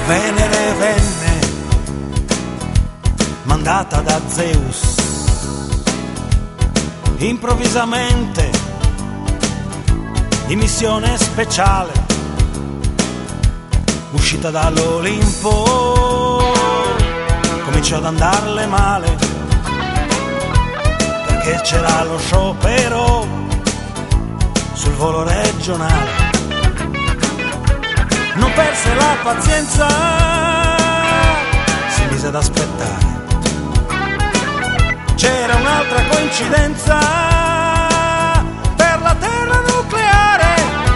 Venere venne mandata da Zeus improvvisamente in missione speciale, uscita dall'Olimpo cominciò ad andarle male, perché c'era lo sciopero sul volo regionale. Non perse la pazienza, si mise ad aspettare. C'era un'altra coincidenza per la terra nucleare.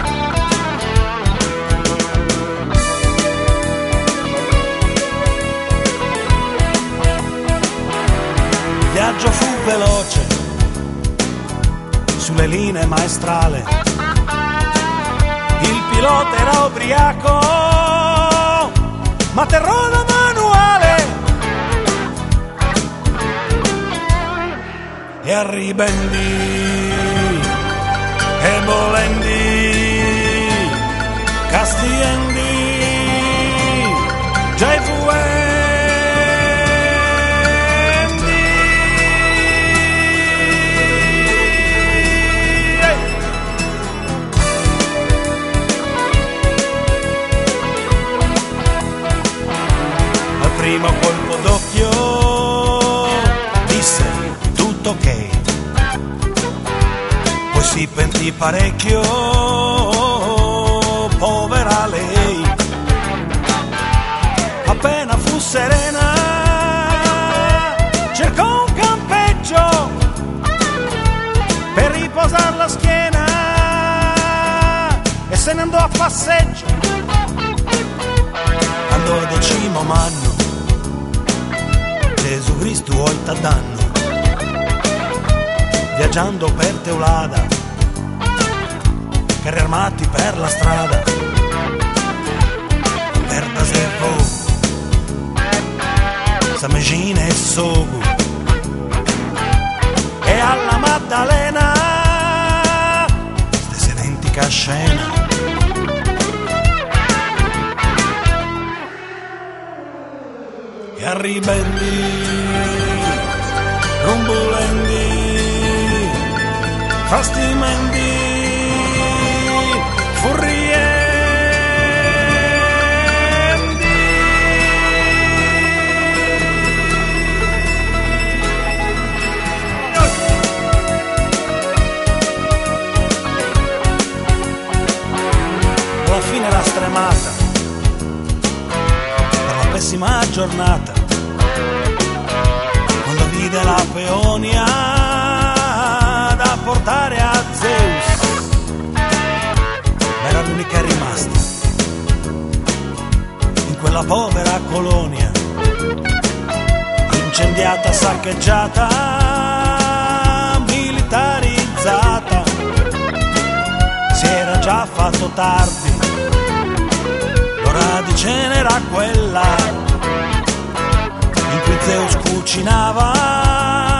Il viaggio fu veloce sulle linee maestrale. Il pilota era ubriaco, ma terrò da manuale. E arribendi, e volendi, castiendi, già fuendi. Al primo colpo d'occhio disse tutto ok, poi si pentì parecchio, povera lei. Appena fu serena cercò un campeggio per riposar la schiena e se ne andò a passeggio. Andò a decimo manno, Gesù Cristo oita danno, viaggiando per Teulada, carri armati per la strada, per Dasevo, Samegina e Sogu, e alla Maddalena, stessa identica scena. E arribendi, rumbulendi, fastimendi, furriendi. Alla fine era stremata per la pessima giornata, quando vide la peonia da portare a Zeus. Era l'unica rimasta in quella povera colonia, incendiata, saccheggiata, militarizzata. Si era già fatto tardi, l'ora di cena era quella in cui Zeus cucinava